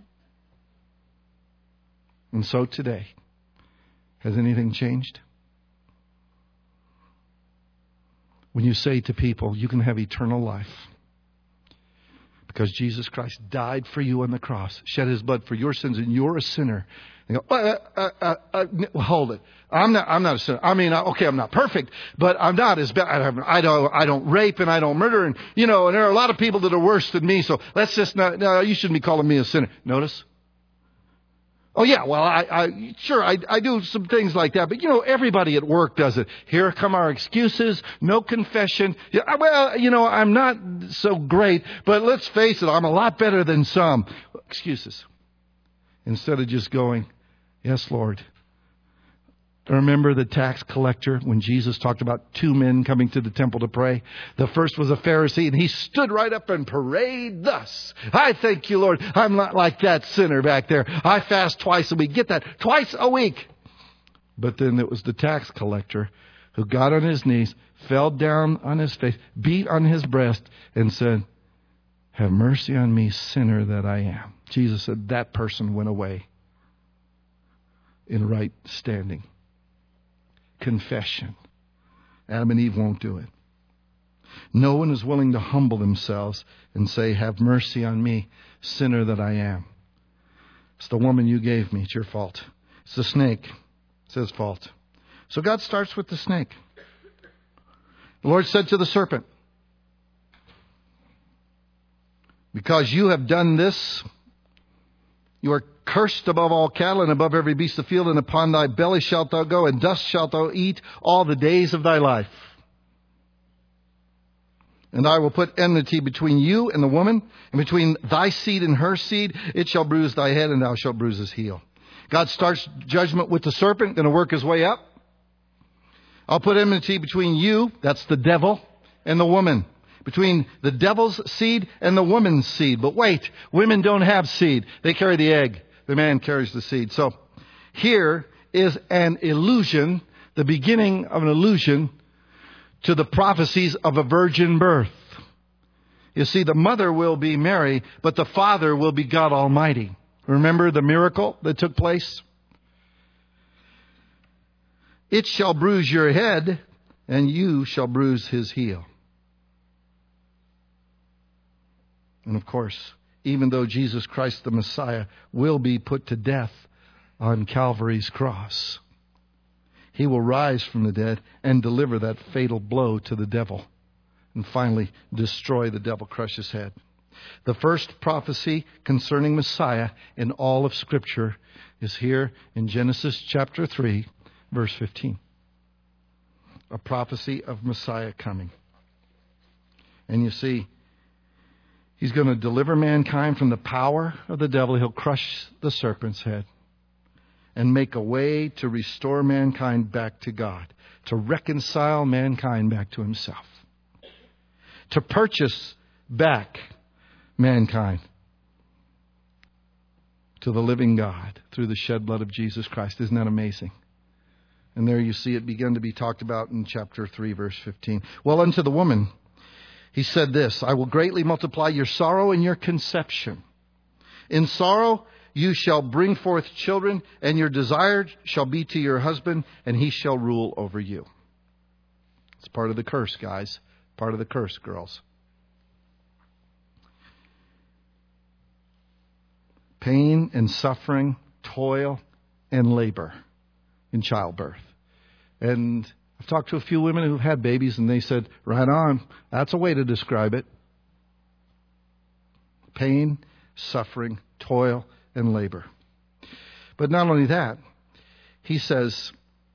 And so today, has anything changed? When you say to people, you can have eternal life because Jesus Christ died for you on the cross, shed His blood for your sins, and you're a sinner. You go, hold it. I'm not a sinner. I mean, okay, I'm not perfect, but I'm not as bad. I don't rape and I don't murder, and and there are a lot of people that are worse than me. So let's just not. No, you shouldn't be calling me a sinner. Notice. Oh yeah, well, I do some things like that, but everybody at work does it. Here come our excuses, no confession. Yeah, well, I'm not so great, but let's face it, I'm a lot better than some. Excuses. Instead of just going, yes, Lord. Remember the tax collector when Jesus talked about two men coming to the temple to pray? The first was a Pharisee, and he stood right up and prayed thus. I thank you, Lord. I'm not like that sinner back there. I fast twice a week. Get that? Twice a week. But then it was the tax collector who got on his knees, fell down on his face, beat on his breast, and said, have mercy on me, sinner that I am. Jesus said that person went away in right standing. Confession. Adam and Eve won't do it. No one is willing to humble themselves and say, have mercy on me, sinner that I am. It's the woman you gave me. It's your fault. It's the snake. It's his fault. So God starts with the snake. The Lord said to the serpent, because you have done this, You are cursed above all cattle and above every beast of the field, and upon thy belly shalt thou go, and dust shalt thou eat all the days of thy life. And I will put enmity between you and the woman, and between thy seed and her seed. It shall bruise thy head, and thou shalt bruise his heel. God starts judgment with the serpent, going to work his way up. I'll put enmity between you, that's the devil, and the woman. Between the devil's seed and the woman's seed. But wait, women don't have seed. They carry the egg. The man carries the seed. So here is an illusion, the beginning of an allusion to the prophecies of a virgin birth. You see, the mother will be Mary, but the father will be God Almighty. Remember the miracle that took place? It shall bruise your head, and you shall bruise his heel. And of course, even though Jesus Christ the Messiah will be put to death on Calvary's cross, he will rise from the dead and deliver that fatal blow to the devil and finally destroy the devil, crush his head. The first prophecy concerning Messiah in all of Scripture is here in Genesis chapter 3, verse 15. A prophecy of Messiah coming. And you see, he's going to deliver mankind from the power of the devil. He'll crush the serpent's head and make a way to restore mankind back to God, to reconcile mankind back to himself, to purchase back mankind to the living God through the shed blood of Jesus Christ. Isn't that amazing? And there you see it begin to be talked about in chapter 3, verse 15. Well, unto the woman, he said this, I will greatly multiply your sorrow and your conception. In sorrow you shall bring forth children, and your desire shall be to your husband, and he shall rule over you. It's part of the curse, guys. Part of the curse, girls. Pain and suffering, toil and labor in childbirth. And I've talked to a few women who've had babies, and they said, right on, that's a way to describe it. Pain, suffering, toil, and labor. But not only that, he says,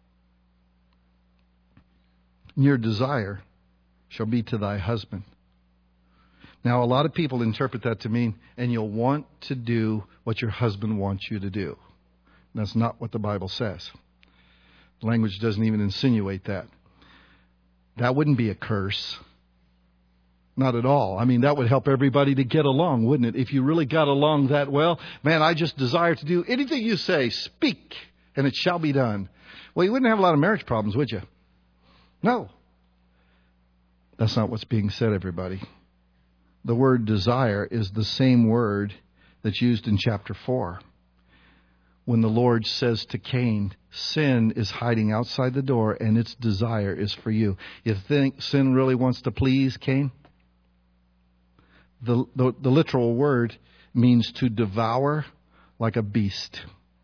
your desire shall be to thy husband. Now, a lot of people interpret that to mean, and you'll want to do what your husband wants you to do. That's not what the Bible says. Language doesn't even insinuate that. That wouldn't be a curse. Not at all. I mean, that would help everybody to get along, wouldn't it? If you really got along that well, man, I just desire to do anything you say, speak, and it shall be done. Well, you wouldn't have a lot of marriage problems, would you? No. That's not what's being said, everybody. The word desire is the same word that's used in chapter 4. When the Lord says to Cain, sin is hiding outside the door and its desire is for you. You think sin really wants to please Cain? The literal word means to devour like a beast.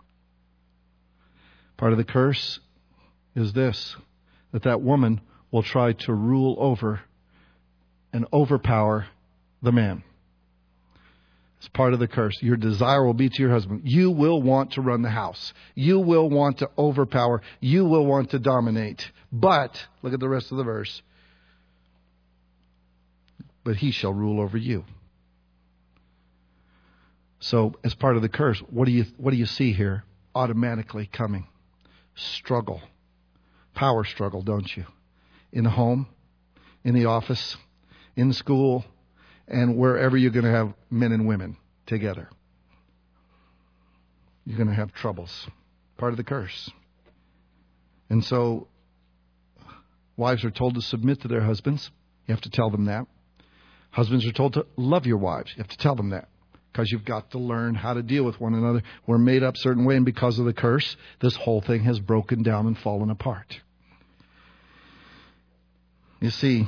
Part of the curse is this, that woman will try to rule over and overpower the man. It's part of the curse. Your desire will be to your husband. You will want to run the house. You will want to overpower. You will want to dominate. But, look at the rest of the verse. But he shall rule over you. So, as part of the curse, what do you see here automatically coming? Struggle. Power struggle, don't you? In the home, in the office, in school, and wherever you're going to have men and women together. You're going to have troubles. Part of the curse. And so, wives are told to submit to their husbands. You have to tell them that. Husbands are told to love your wives. You have to tell them that. Because you've got to learn how to deal with one another. We're made up a certain way, and because of the curse, this whole thing has broken down and fallen apart. You see,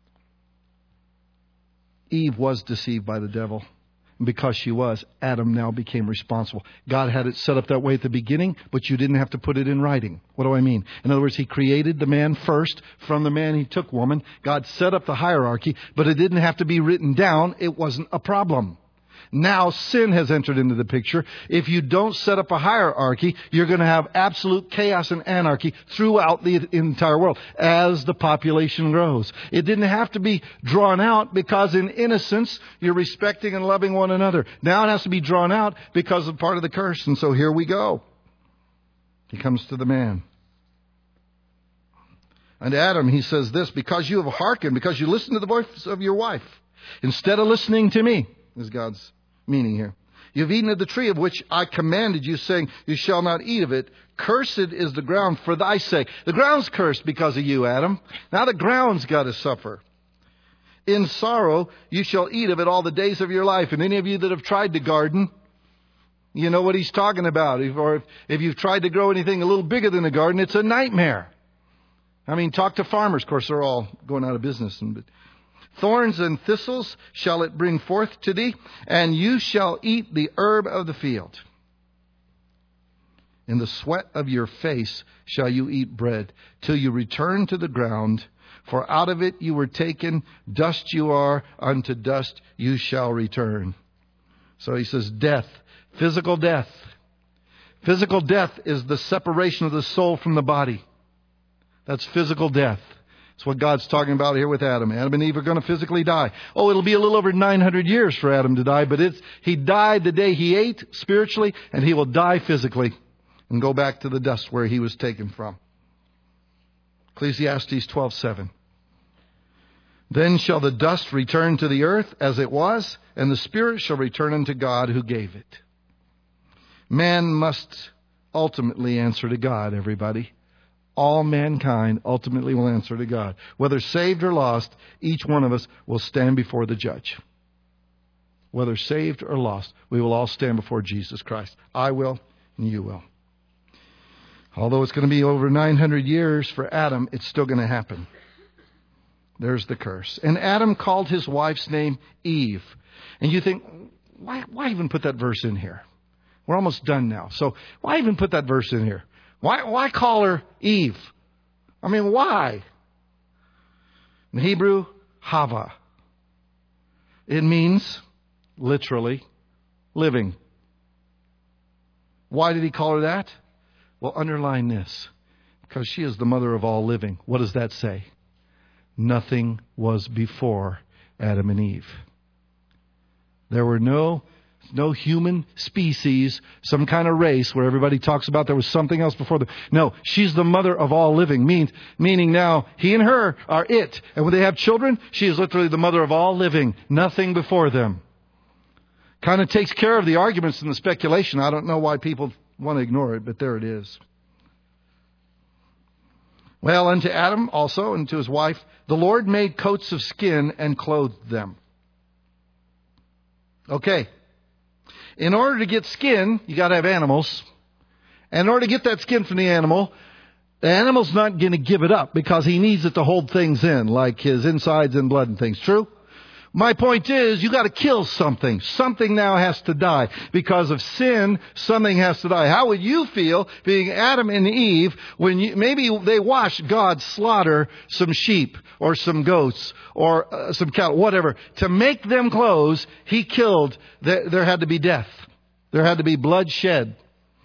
Eve was deceived by the devil. And because she was, Adam now became responsible. God had it set up that way at the beginning, but you didn't have to put it in writing. What do I mean? In other words, he created the man first. From the man, he took woman. God set up the hierarchy, but it didn't have to be written down. It wasn't a problem. Now sin has entered into the picture. If you don't set up a hierarchy, you're going to have absolute chaos and anarchy throughout the entire world as the population grows. It didn't have to be drawn out because in innocence you're respecting and loving one another. Now it has to be drawn out because of part of the curse. And so here we go. He comes to the man. And Adam, he says this, because you have hearkened, because you listened to the voice of your wife, instead of listening to me, is God's meaning here. You've eaten of the tree of which I commanded you, saying, you shall not eat of it. Cursed is the ground for thy sake. The ground's cursed because of you, Adam. Now the ground's got to suffer. In sorrow you shall eat of it all the days of your life. And any of you that have tried to garden, you know what he's talking about. Or if you've tried to grow anything a little bigger than a garden, it's a nightmare. I mean, talk to farmers. Of course, they're all going out of business. But thorns and thistles shall it bring forth to thee, and you shall eat the herb of the field. In the sweat of your face shall you eat bread, till you return to the ground. For out of it you were taken, dust you are, unto dust you shall return. So he says death, physical death. Physical death is the separation of the soul from the body. That's physical death. That's what God's talking about here with Adam. Adam and Eve are going to physically die. Oh, it'll be a little over 900 years for Adam to die, but he died the day he ate spiritually, and he will die physically and go back to the dust where he was taken from. Ecclesiastes 12:7. Then shall the dust return to the earth as it was, and the spirit shall return unto God who gave it. Man must ultimately answer to God, everybody. All mankind ultimately will answer to God. Whether saved or lost, each one of us will stand before the judge. Whether saved or lost, we will all stand before Jesus Christ. I will, and you will. Although it's going to be over 900 years for Adam, it's still going to happen. There's the curse. And Adam called his wife's name Eve. And you think, why even put that verse in here? We're almost done now. So why even put that verse in here? Why call her Eve? I mean, why? In Hebrew, Hava. It means, literally, living. Why did he call her that? Well, underline this. Because she is the mother of all living. What does that say? Nothing was before Adam and Eve. There were no human species, some kind of race where everybody talks about there was something else before them. No, she's the mother of all living, meaning now he and her are it. And when they have children, she is literally the mother of all living, nothing before them. Kind of takes care of the arguments and the speculation. I don't know why people want to ignore it, but there it is. Well, unto Adam also and to his wife, the Lord made coats of skin and clothed them. Okay. In order to get skin, you got to have animals. And in order to get that skin from the animal's not going to give it up because he needs it to hold things in, like his insides and blood and things. True? My point is, you got to kill something. Something now has to die. Because of sin, something has to die. How would you feel being Adam and Eve when maybe they watched God slaughter some sheep or some goats or some cattle, whatever. To make them clothes, he killed. There had to be death. There had to be blood shed.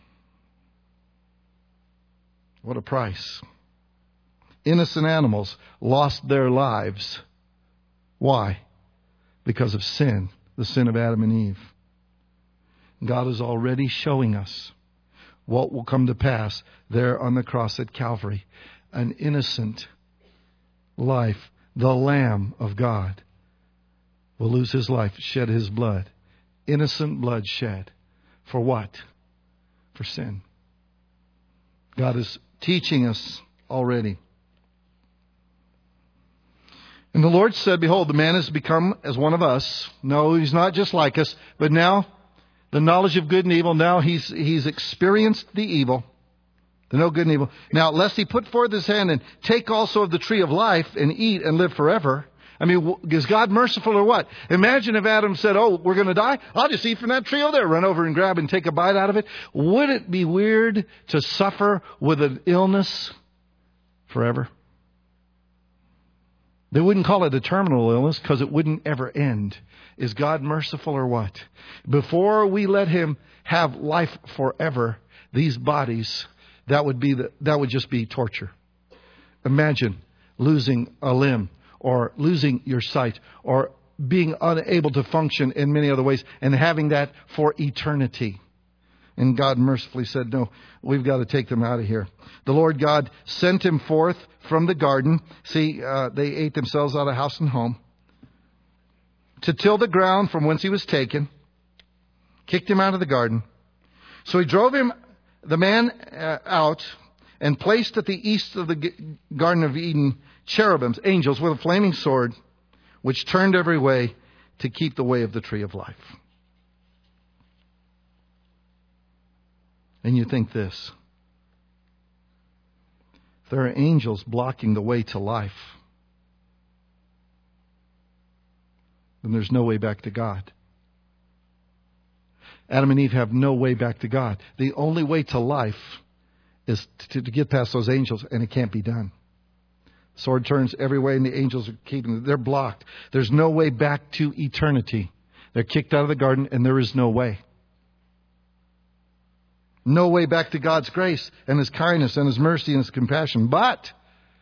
What a price. Innocent animals lost their lives. Why? Because of sin, the sin of Adam and Eve. God is already showing us what will come to pass there on the cross at Calvary. An innocent life, the Lamb of God, will lose his life, shed his blood. Innocent blood shed. For what? For sin. God is teaching us already. And the Lord said, behold, the man has become as one of us. No, he's not just like us. But now, the knowledge of good and evil, now he's experienced the evil. The know good and evil. Now, lest he put forth his hand and take also of the tree of life and eat and live forever. I mean, is God merciful or what? Imagine if Adam said, oh, we're going to die. I'll just eat from that tree over there. Run over and grab and take a bite out of it. Would it be weird to suffer with an illness forever? They wouldn't call it a terminal illness because it wouldn't ever end. Is God merciful or what? Before we let Him have life forever, these bodies, that would just be torture. Imagine losing a limb or losing your sight or being unable to function in many other ways and having that for eternity. And God mercifully said, no, we've got to take them out of here. The Lord God sent him forth from the garden. See, they ate themselves out of house and home. To till the ground from whence he was taken. Kicked him out of the garden. So he drove him, the man, out and placed at the east of the Garden of Eden cherubims, angels with a flaming sword, which turned every way to keep the way of the tree of life. And you think this. If there are angels blocking the way to life, then there's no way back to God. Adam and Eve have no way back to God. The only way to life is to get past those angels, and it can't be done. Sword turns every way, and the angels are keeping them. They're blocked. There's no way back to eternity. They're kicked out of the garden, and there is no way. No way back to God's grace and His kindness and His mercy and His compassion. But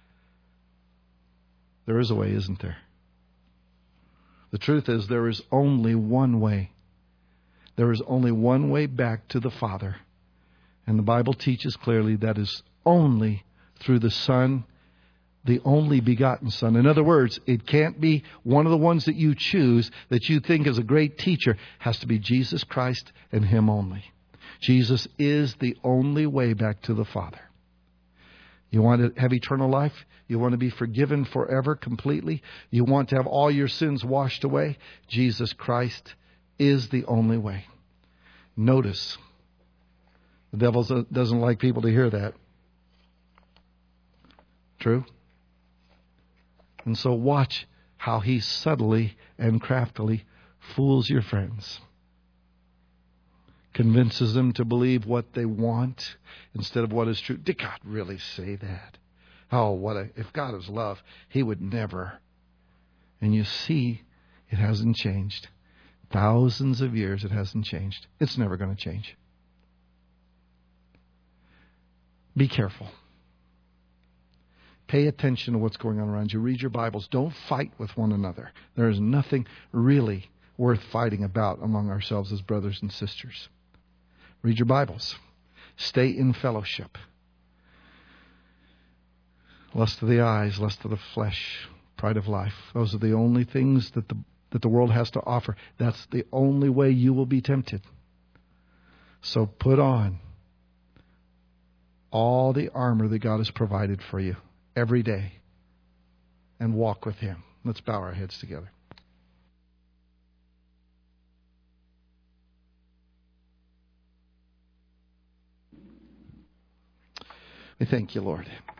there is a way, isn't there? The truth is, there is only one way. There is only one way back to the Father. And the Bible teaches clearly that is only through the Son, the only begotten Son. In other words, it can't be one of the ones that you choose that you think is a great teacher. It has to be Jesus Christ and Him only. Jesus is the only way back to the Father. You want to have eternal life? You want to be forgiven forever, completely? You want to have all your sins washed away? Jesus Christ is the only way. Notice, the devil doesn't like people to hear that. True? And so watch how he subtly and craftily fools your friends. Convinces them to believe what they want instead of what is true. Did God really say that? Oh, if God is love, He would never. And you see, it hasn't changed. Thousands of years, it hasn't changed. It's never going to change. Be careful. Pay attention to what's going on around you. Read your Bibles. Don't fight with one another. There is nothing really worth fighting about among ourselves as brothers and sisters. Read your Bibles. Stay in fellowship. Lust of the eyes, lust of the flesh, pride of life. Those are the only things that the world has to offer. That's the only way you will be tempted. So put on all the armor that God has provided for you every day and walk with Him. Let's bow our heads together. We thank you, Lord.